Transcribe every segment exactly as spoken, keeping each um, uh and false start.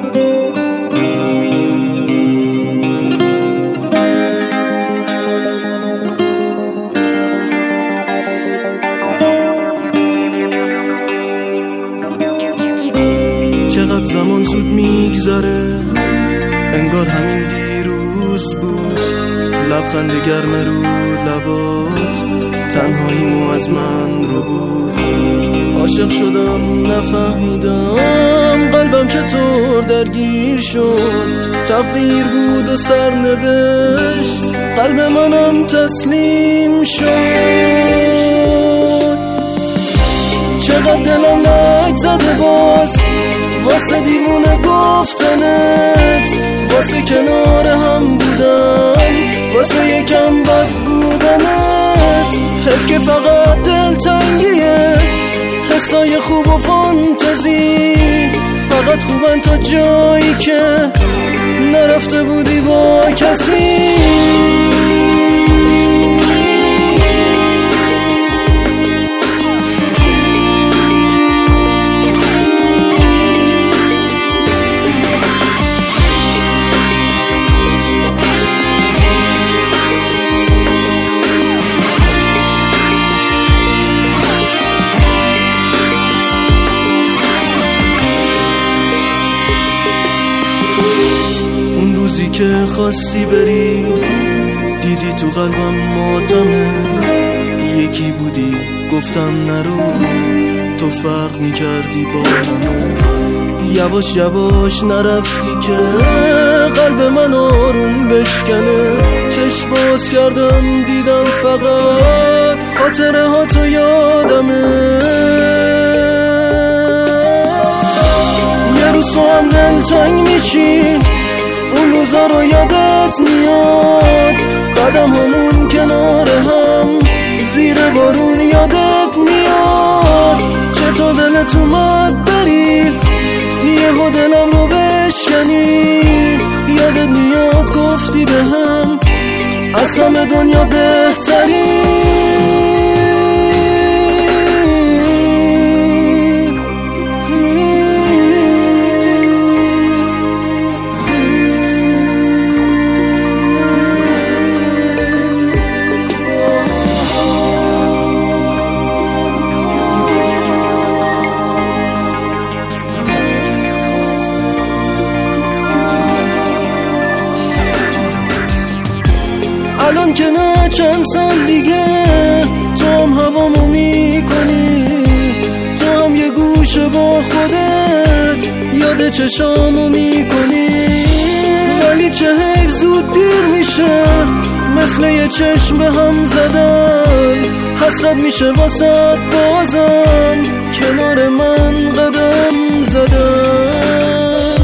چقدر زمان زود میگذره، انگار همین دیروز بود. لبخند گرم رو لبات تنهاییمو از من رو بود. عاشق شدم نفهمیدم قلبم چطور درگیر شد. تقدیر بود و سرنوشت، قلب منم تسلیم شد. چقدر دلم لک زده باز واسه دیوونه گفتنت، واسه کنار هم بودن، واسه یکم بد بودنت. حیف که فقط دلتنگیه، حسای خوب و فانتزی فقط خوبن تا جایی که نرفته بودی با کسی. روزی که خواستی بری دیدی تو قلبم ماتمه. یکی بودی گفتم نرو، تو فرق میکردی با همه. یواش یواش نرفتی که قلب من آروم بشکنه. چشم باز کردم دیدم فقط خاطره ها تو یادمه. یه روز تو هم دلتنگ میشی، اون روزا رو یادت میاد. قدم همون کنار هم زیر بارون یادت میاد. چطور دلت اومد بری یهو دلم رو بشکنی. یادت میاد گفتی به هم از همه دنیا بهتری. الان که نه چند سال دیگه تو هم هوامو میکنی. تو هم یه گوشه با خودت یاد چشامو میکنی. ولی چه حیف زود دیر میشه، مثل یه چشم به هم زدن. حسرت میشه واسه بازم کنار من قدم زدن.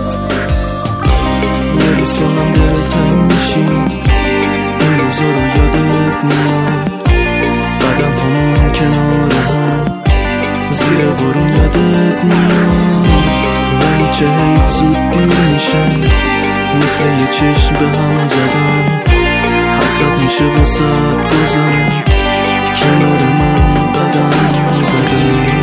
یه روز تو هم دلتنگ میشی، این روزا رو یادت میاد. قدم همون کنار هم زیر بارون یادت میاد. ولی چه حیف زود دیر میشه، مثل یه چشم به هم زدن. حسرت میشه واسه بازم کنار من قدم زدن.